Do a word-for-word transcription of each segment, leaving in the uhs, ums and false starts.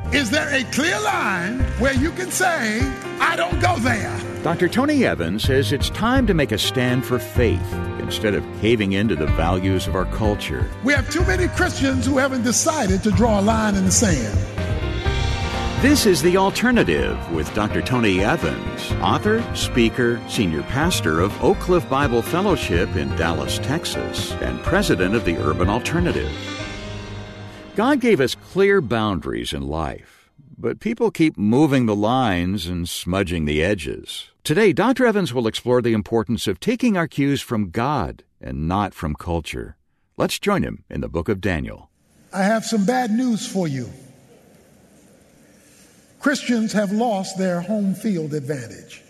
Is there a clear line where you can say, I don't go there? Doctor Tony Evans says it's time to make a stand for faith instead of caving into the values of our culture. We have too many Christians who haven't decided to draw a line in the sand. This is The Alternative with Doctor Tony Evans, author, speaker, senior pastor of Oak Cliff Bible Fellowship in Dallas, Texas, and president of the Urban Alternative. God gave us clear boundaries in life, but people keep moving the lines and smudging the edges. Today, Doctor Evans will explore the importance of taking our cues from God and not from culture. Let's join him in the book of Daniel. I have some bad news for you. Christians have lost their home field advantage.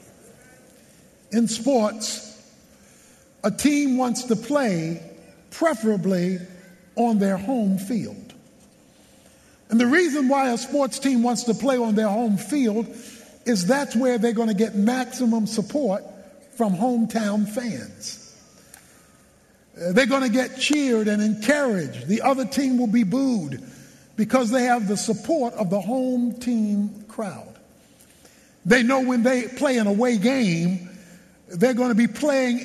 In sports, a team wants to play preferably on their home field. And the reason why a sports team wants to play on their home field is that's where they're going to get maximum support from hometown fans. Uh, they're going to get cheered and encouraged. The other team will be booed because they have the support of the home team crowd. They know when they play an away game, they're going to be playing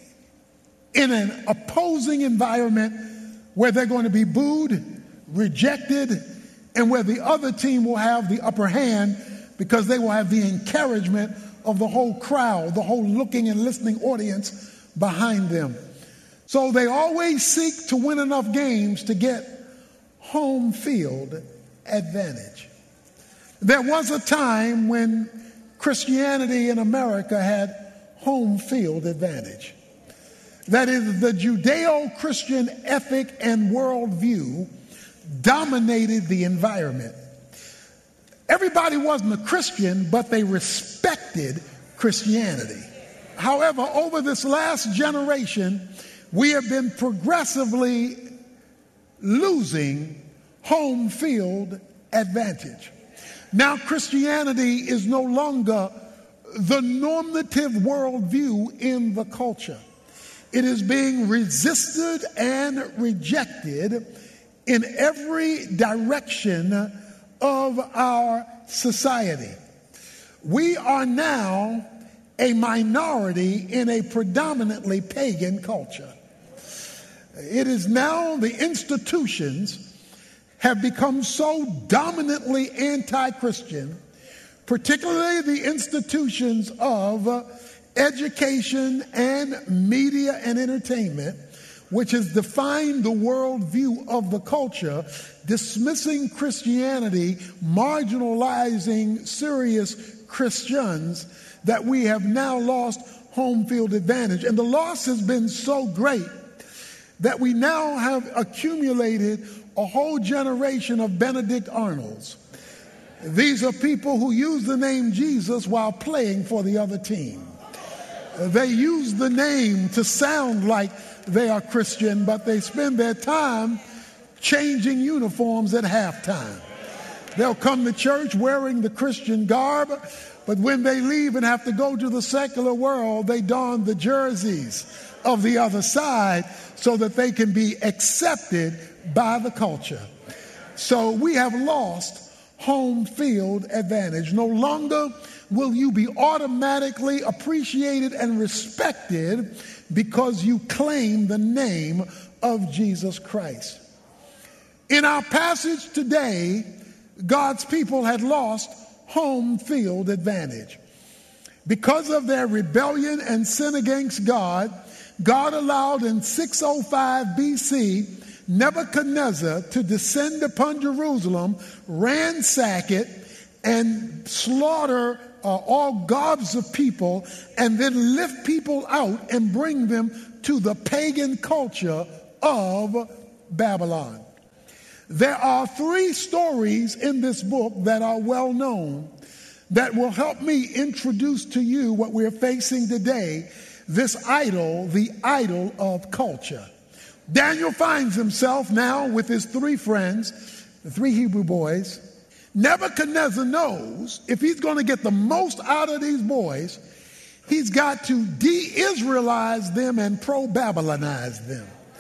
in an opposing environment where they're going to be booed, rejected, and where the other team will have the upper hand because they will have the encouragement of the whole crowd, the whole looking and listening audience behind them. So they always seek to win enough games to get home field advantage. There was a time when Christianity in America had home field advantage. That is, the Judeo-Christian ethic and worldview dominated the environment. Everybody wasn't a Christian, but they respected Christianity. However, over this last generation, we have been progressively losing home field advantage. Now, Christianity is no longer the normative worldview in the culture. It is being resisted and rejected in every direction of our society. We are now a minority in a predominantly pagan culture. It is now the institutions have become so dominantly anti-Christian, particularly the institutions of education and media and entertainment, which has defined the worldview of the culture, dismissing Christianity, marginalizing serious Christians, that we have now lost home field advantage. And the loss has been so great that we now have accumulated a whole generation of Benedict Arnolds. These are people who use the name Jesus while playing for the other team. They use the name to sound like they are Christian, but they spend their time changing uniforms at halftime. They'll come to church wearing the Christian garb, but when they leave and have to go to the secular world, they don the jerseys of the other side so that they can be accepted by the culture. So we have lost home field advantage. No longer will you be automatically appreciated and respected because you claim the name of Jesus Christ. In our passage today, God's people had lost home field advantage. Because of their rebellion and sin against God, God allowed in six oh five B C Nebuchadnezzar to descend upon Jerusalem, ransack it, and slaughter uh, all gobs of people, and then lift people out and bring them to the pagan culture of Babylon. There are three stories in this book that are well known that will help me introduce to you what we're facing today, this idol, the idol of culture. Daniel finds himself now with his three friends, the three Hebrew boys. Nebuchadnezzar knows if he's going to get the most out of these boys, he's got to de-Israelize them and pro-Babylonize them.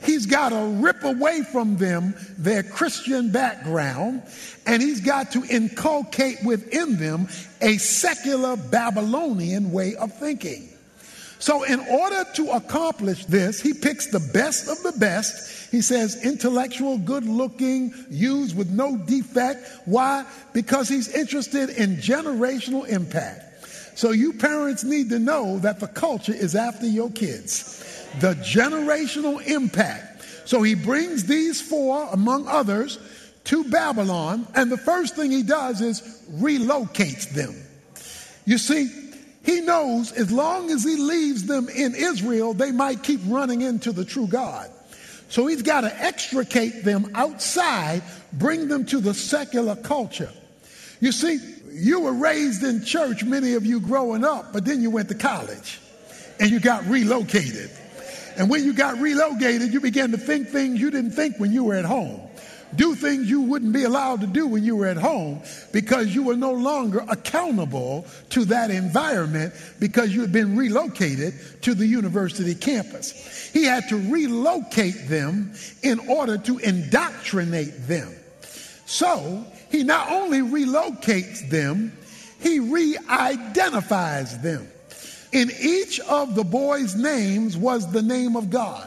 he's got to rip away from them their Christian background, and he's got to inculcate within them a secular Babylonian way of thinking. So in order to accomplish this, he picks the best of the best. He says intellectual, good-looking, used with no defect. Why? Because he's interested in generational impact. So you parents need to know that the culture is after your kids. The generational impact. So he brings these four, among others, to Babylon, and the first thing he does is relocates them. You see, he knows as long as he leaves them in Israel, they might keep running into the true God. So he's got to extricate them outside, bring them to the secular culture. You see, you were raised in church, many of you growing up, but then you went to college and you got relocated. And when you got relocated, you began to think things you didn't think when you were at home. Do things you wouldn't be allowed to do when you were at home because you were no longer accountable to that environment because you had been relocated to the university campus. He had to relocate them in order to indoctrinate them. So he not only relocates them, he re-identifies them. In each of the boys' names was the name of God.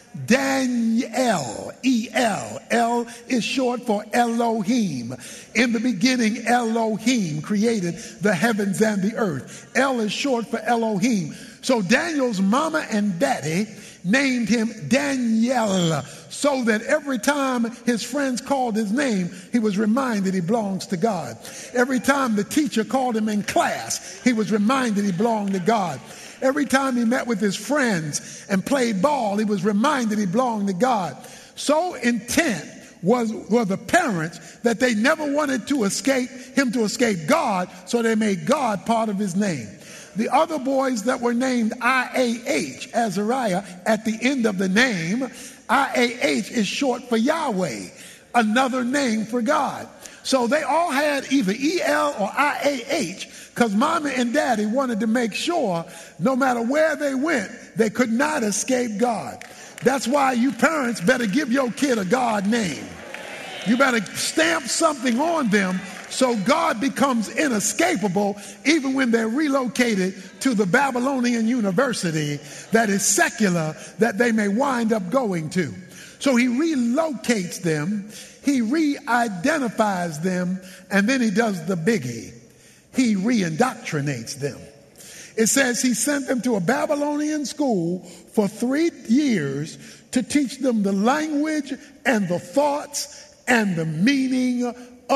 Daniel, E L. El is short for Elohim. In the beginning, Elohim created the heavens and the earth. El is short for Elohim. So Daniel's mama and daddy named him Daniel, so that every time his friends called his name, he was reminded he belongs to God. Every time the teacher called him in class, he was reminded he belonged to God. Every time he met with his friends and played ball, he was reminded he belonged to God. So intent was, were the parents that they never wanted to escape him to escape God, so they made God part of his name. The other boys that were named I A H, Azariah, at the end of the name, I A H is short for Yahweh, another name for God. So they all had either E L or I A H because mommy and daddy wanted to make sure no matter where they went, they could not escape God. That's why you parents better give your kid a God name. You better stamp something on them so God becomes inescapable even when they're relocated to the Babylonian university that is secular that they may wind up going to. So he relocates them, he re-identifies them, and then he does the biggie. He re-indoctrinates them. It says he sent them to a Babylonian school for three years to teach them the language and the thoughts and the meaning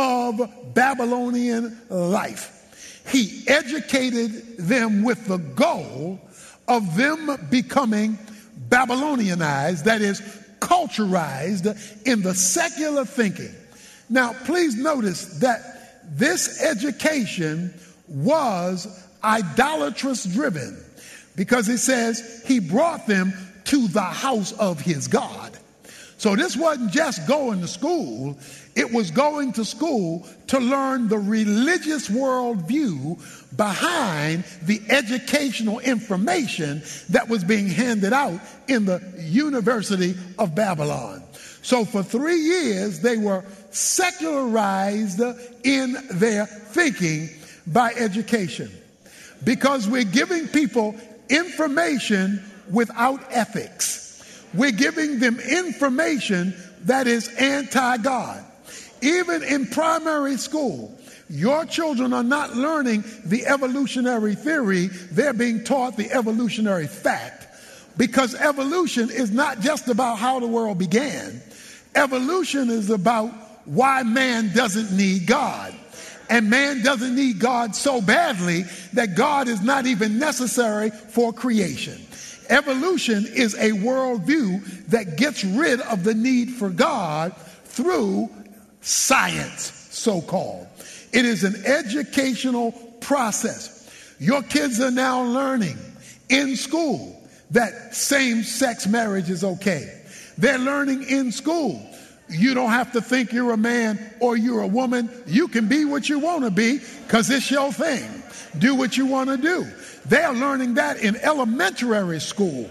of Babylonian life. He educated them with the goal of them becoming Babylonianized, that is, culturized in the secular thinking. Now, please notice that this education was idolatrous driven because it says he brought them to the house of his God. So this wasn't just going to school, it was going to school to learn the religious worldview behind the educational information that was being handed out in the University of Babylon. So for three years, they were secularized in their thinking by education. Because we're giving people information without ethics. We're giving them information that is anti-God. Even in primary school, your children are not learning the evolutionary theory. They're being taught the evolutionary fact. Because evolution is not just about how the world began. Evolution is about why man doesn't need God. And man doesn't need God so badly that God is not even necessary for creation. Evolution is a worldview that gets rid of the need for God through science, so-called. It is an educational process. Your kids are now learning in school that same-sex marriage is okay. They're learning in school you don't have to think you're a man or you're a woman. You can be what you want to be because it's your thing. Do what you want to do. They're learning that in elementary school.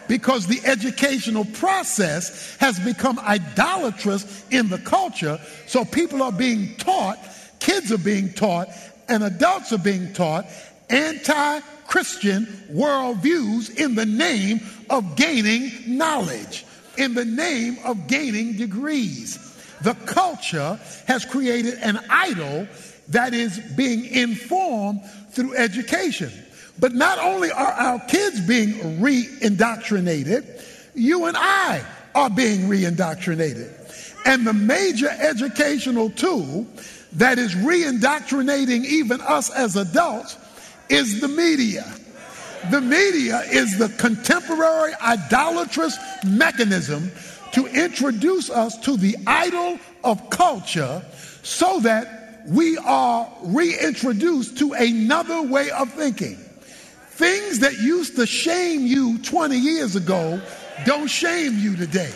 because the educational process has become idolatrous in the culture. So people are being taught, kids are being taught, and adults are being taught anti-Christian worldviews in the name of gaining knowledge, in the name of gaining degrees. The culture has created an idol that is being informed through education. But not only are our kids being re-indoctrinated, you and I are being re-indoctrinated. And the major educational tool that is re-indoctrinating even us as adults is the media. The media is the contemporary idolatrous mechanism to introduce us to the idol of culture so that we are reintroduced to another way of thinking. Things that used to shame you twenty years ago don't shame you today.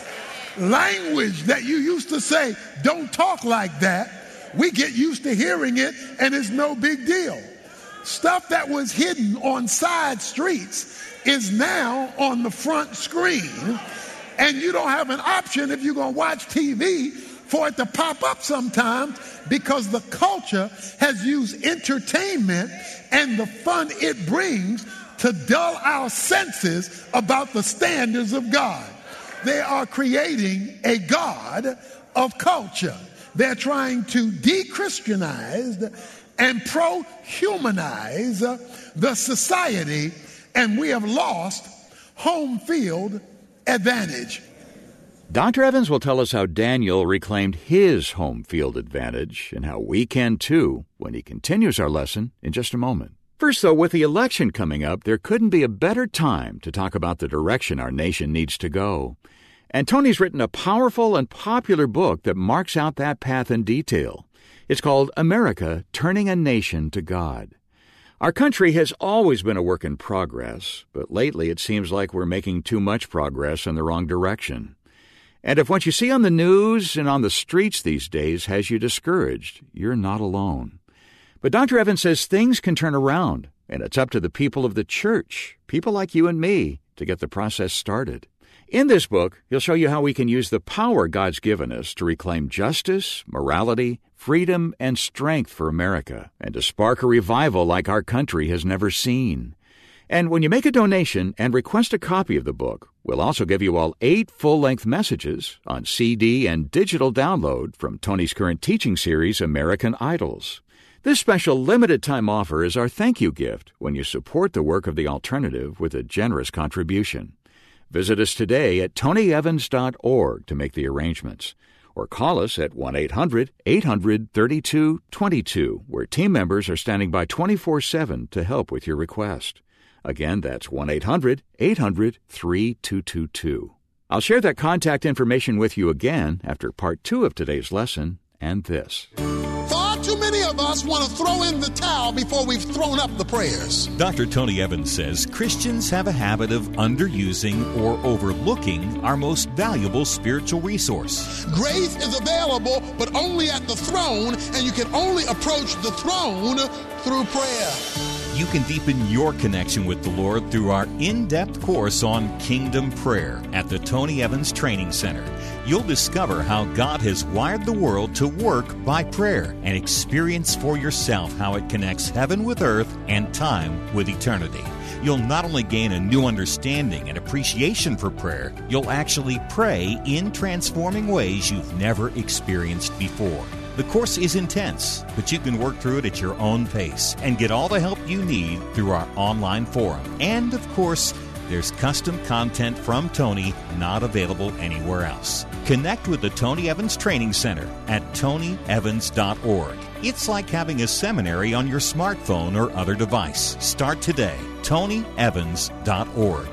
Language that you used to say, don't talk like that, we get used to hearing it and it's no big deal. Stuff that was hidden on side streets is now on the front screen, and you don't have an option if you're going to watch T V for it to pop up sometimes, because the culture has used entertainment and the fun it brings to dull our senses about the standards of God. They are creating a God of culture. They're trying to de-Christianize and pro-humanize the society, and we have lost home field advantage. Doctor Evans will tell us how Daniel reclaimed his home field advantage and how we can too when he continues our lesson in just a moment. First, though, with the election coming up, there couldn't be a better time to talk about the direction our nation needs to go. And Tony's written a powerful and popular book that marks out that path in detail. It's called America, Turning a Nation to God. Our country has always been a work in progress, but lately it seems like we're making too much progress in the wrong direction. And if what you see on the news and on the streets these days has you discouraged, you're not alone. But Doctor Evans says things can turn around, and it's up to the people of the church, people like you and me, to get the process started. In this book, he'll show you how we can use the power God's given us to reclaim justice, morality, freedom, and strength for America, and to spark a revival like our country has never seen. And when you make a donation and request a copy of the book, we'll also give you all eight full-length messages on C D and digital download from Tony's current teaching series, American Idols. This special limited-time offer is our thank you gift when you support the work of The Alternative with a generous contribution. Visit us today at tony evans dot org to make the arrangements, or call us at one eight hundred eight hundred thirty-two twenty-two, where team members are standing by twenty-four seven to help with your request. Again, that's one eight hundred eight hundred thirty-two twenty-two. I'll share that contact information with you again after part two of today's lesson and this. Far too many of us want to throw in the towel before we've thrown up the prayers. Doctor Tony Evans says Christians have a habit of underusing or overlooking our most valuable spiritual resource. Grace is available, but only at the throne, and you can only approach the throne through prayer. You can deepen your connection with the Lord through our in-depth course on Kingdom Prayer at the Tony Evans Training Center. You'll discover how God has wired the world to work by prayer and experience for yourself how it connects heaven with earth and time with eternity. You'll not only gain a new understanding and appreciation for prayer, you'll actually pray in transforming ways you've never experienced before. The course is intense, but you can work through it at your own pace and get all the help you need through our online forum. And, of course, there's custom content from Tony not available anywhere else. Connect with the Tony Evans Training Center at tony evans dot org. It's like having a seminary on your smartphone or other device. Start today. tony evans dot org.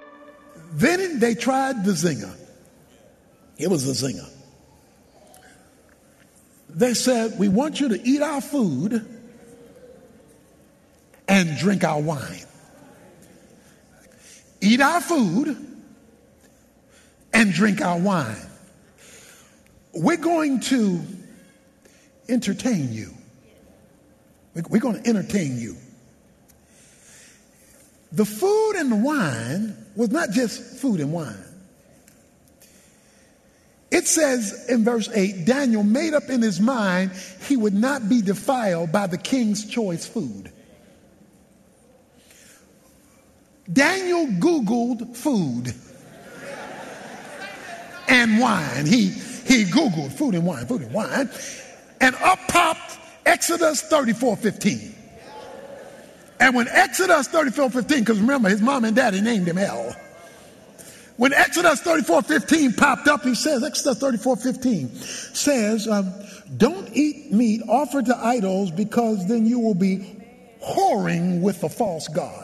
Then they tried the zinger. It was a zinger. They said, we want you to eat our food and drink our wine. Eat our food and drink our wine. We're going to entertain you. We're going to entertain you. The food and the wine was not just food and wine. It says in verse eight, Daniel made up in his mind he would not be defiled by the king's choice food. Daniel Googled food and wine. He, he Googled food and wine, food and wine. And up popped Exodus thirty-four fifteen. And when Exodus thirty-four fifteen, because remember his mom and daddy named him El. When Exodus thirty-four fifteen popped up, he says, Exodus thirty-four fifteen says, um, don't eat meat offered to idols because then you will be whoring with a false god.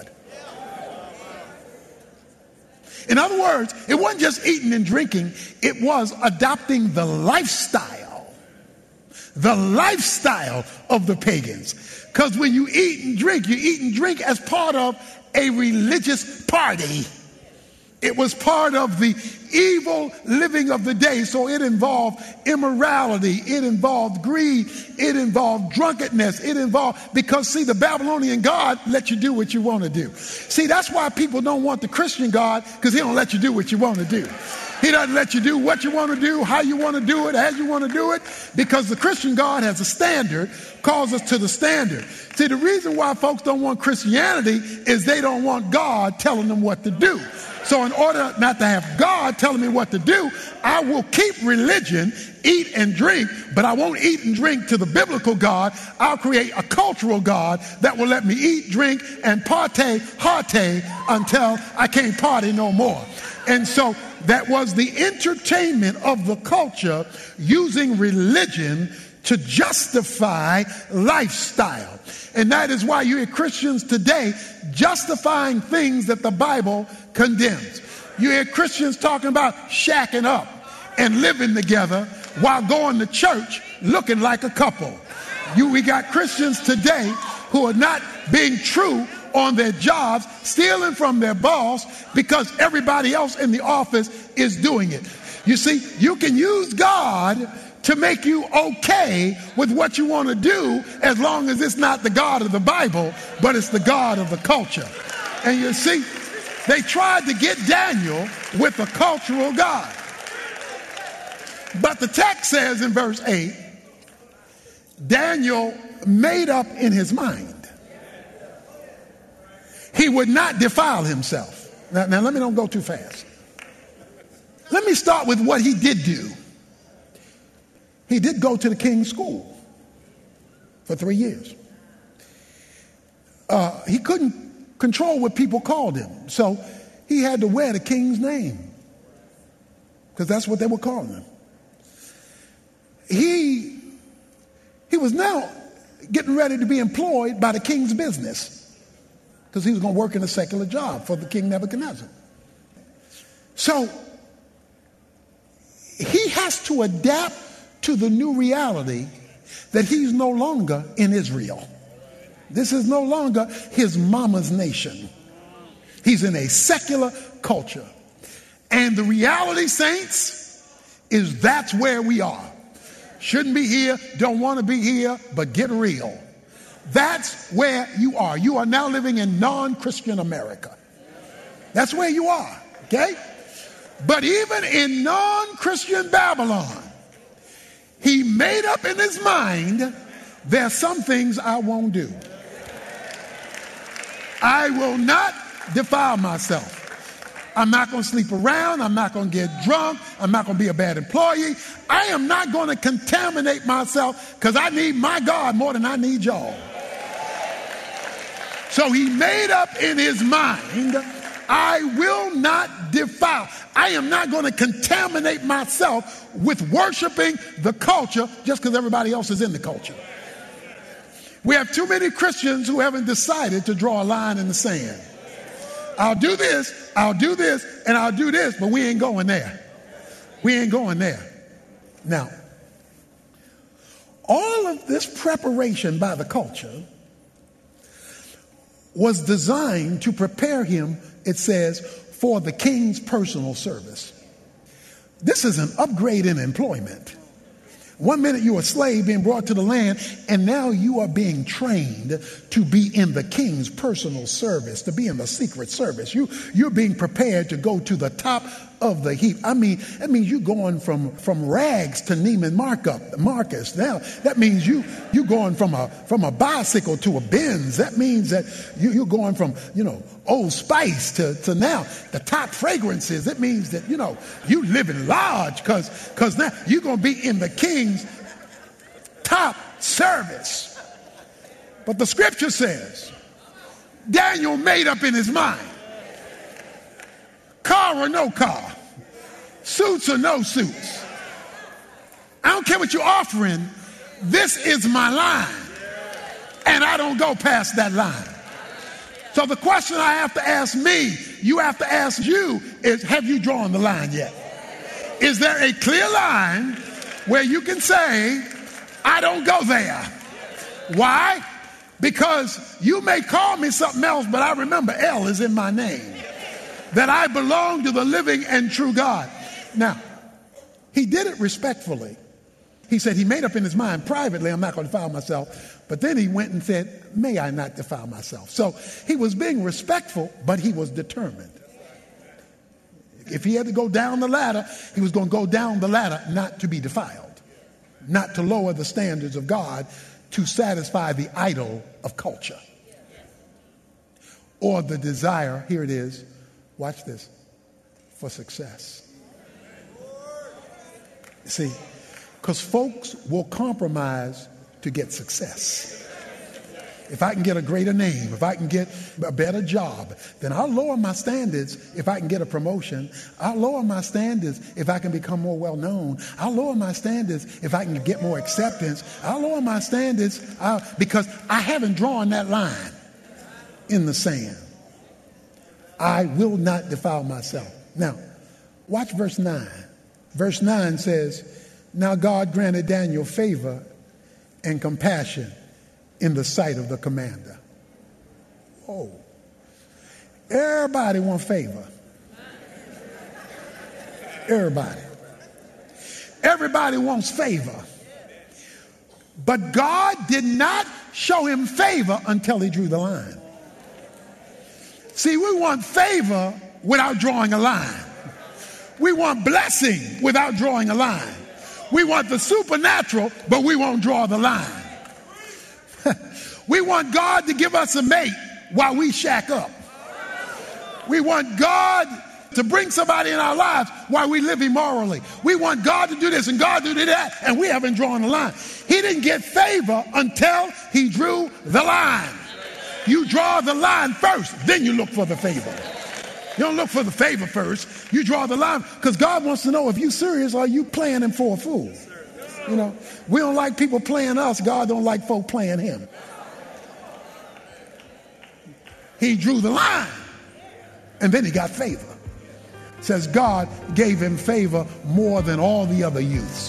In other words, it wasn't just eating and drinking, it was adopting the lifestyle, the lifestyle of the pagans. Because when you eat and drink, you eat and drink as part of a religious party. It was part of the evil living of the day. So it involved immorality. It involved greed. It involved drunkenness. It involved, because see, the Babylonian God let you do what you want to do. See, that's why people don't want the Christian God, because he don't let you do what you want to do. He doesn't let you do what you want to do, how you want to do it, as you want to do it, because the Christian God has a standard, calls us to the standard. See, the reason why folks don't want Christianity is they don't want God telling them what to do. So in order not to have God telling me what to do, I will keep religion, eat and drink, but I won't eat and drink to the biblical God. I'll create a cultural God that will let me eat, drink, and partay, heartay until I can't party no more. And so that was the entertainment of the culture, using religion to justify lifestyle. And that is why you hear Christians today justifying things that the Bible condemns. You hear Christians talking about shacking up and living together while going to church looking like a couple. You, we got Christians today who are not being true on their jobs, stealing from their boss because everybody else in the office is doing it. You see, you can use God to make you okay with what you want to do, as long as it's not the God of the Bible, but it's the God of the culture. And you see, they tried to get Daniel with a cultural God. But the text says in verse eight, Daniel made up in his mind he would not defile himself. Now, now let me don't go too fast. Let me start with what he did do. He did go to the king's school for three years. Uh, he couldn't control what people called him, so he had to wear the king's name, because that's what they were calling him. He, he was now getting ready to be employed by the king's business, because he was going to work in a secular job for the king Nebuchadnezzar. So he has to adapt to the new reality that he's no longer in Israel. This is no longer his mama's nation. He's in a secular culture. And the reality, saints, is that's where we are. Shouldn't be here, don't want to be here, but get real. That's where you are. You are now living in non-Christian America. That's where you are, okay? But even in non-Christian Babylon, he made up in his mind, there are some things I won't do. I will not defile myself. I'm not going to sleep around. I'm not going to get drunk. I'm not going to be a bad employee. I am not going to contaminate myself, because I need my God more than I need y'all. So he made up in his mind, I will not defile. I am not going to contaminate myself with worshiping the culture just because everybody else is in the culture. We have too many Christians who haven't decided to draw a line in the sand. I'll do this, I'll do this, and I'll do this, but we ain't going there. We ain't going there. Now, all of this preparation by the culture was designed to prepare him, it says, for the king's personal service. This is an upgrade in employment. One minute you're a slave being brought to the land, and now you are being trained to be in the king's personal service, to be in the secret service. You, you're being prepared to go to the top of the heap. I mean, that means you're going from, from rags to Neiman Markup, Marcus. Now, that means you, you're going from a, from a bicycle to a Benz. That means that you, you're going from, you know, Old Spice to, to now the top fragrances. It means that, you know, you living large because because now you're going to be in the king's top service. But the scripture says, Daniel made up in his mind, car or no car, suits or no suits. I don't care what you're offering. This is my line, and I don't go past that line. So the question I have to ask me, you have to ask you, is have you drawn the line yet? Is there a clear line where you can say, I don't go there? Why? Because you may call me something else, but I remember L is in my name, that I belong to the living and true God. Now, he did it respectfully. He said he made up in his mind privately, I'm not going to defile myself. But then he went and said, may I not defile myself? So he was being respectful, but he was determined. If he had to go down the ladder, he was going to go down the ladder not to be defiled, not to lower the standards of God to satisfy the idol of culture or the desire, here it is, watch this, for success. See, because folks will compromise to get success. If I can get a greater name, if I can get a better job, then I'll lower my standards if I can get a promotion. I'll lower my standards if I can become more well-known. I'll lower my standards if I can get more acceptance. I'll lower my standards uh, because I haven't drawn that line in the sand. I will not defile myself. Now, watch verse nine. Verse nine says, now God granted Daniel favor and compassion in the sight of the commander. Oh, everybody wants favor. Everybody. Everybody wants favor. But God did not show him favor until he drew the line. See, we want favor without drawing a line. We want blessing without drawing a line. We want the supernatural, but we won't draw the line. We want God to give us a mate while we shack up. We want God to bring somebody in our lives while we live immorally. We want God to do this and God to do that, and we haven't drawn the line. He didn't get favor until he drew the line. You draw the line first, then you look for the favor. You don't look for the favor first. You draw the line because God wants to know if you're serious or are you playing him for a fool. You know, we don't like people playing us. God don't like folk playing him. He drew the line, and then he got favor. It says God gave him favor more than all the other youths.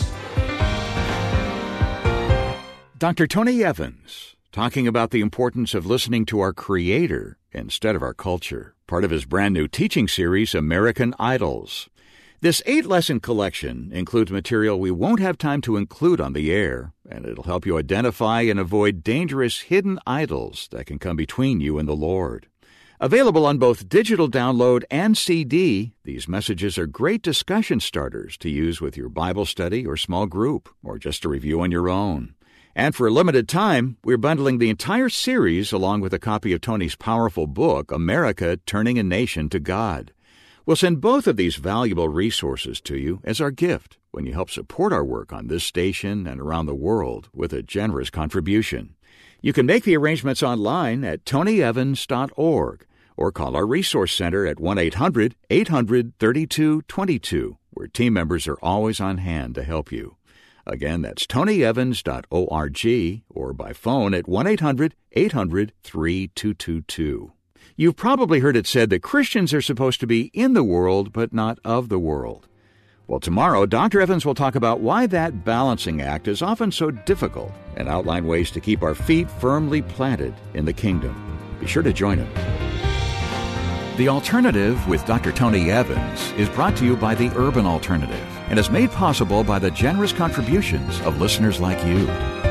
Doctor Tony Evans, talking about the importance of listening to our Creator instead of our culture, part of his brand new teaching series, American Idols. This eight-lesson collection includes material we won't have time to include on the air, and it'll help you identify and avoid dangerous hidden idols that can come between you and the Lord. Available on both digital download and C D, these messages are great discussion starters to use with your Bible study or small group, or just to review on your own. And for a limited time, we're bundling the entire series along with a copy of Tony's powerful book, America, Turning a Nation to God. We'll send both of these valuable resources to you as our gift when you help support our work on this station and around the world with a generous contribution. You can make the arrangements online at tony evans dot org or call our resource center at one eight hundred eight hundred thirty-two twenty-two, where team members are always on hand to help you. Again, that's tony evans dot org or by phone at one eight hundred eight hundred three two two two. You've probably heard it said that Christians are supposed to be in the world, but not of the world. Well, tomorrow, Doctor Evans will talk about why that balancing act is often so difficult and outline ways to keep our feet firmly planted in the kingdom. Be sure to join him. The Alternative with Doctor Tony Evans is brought to you by the Urban Alternative. and is made possible by the generous contributions of listeners like you.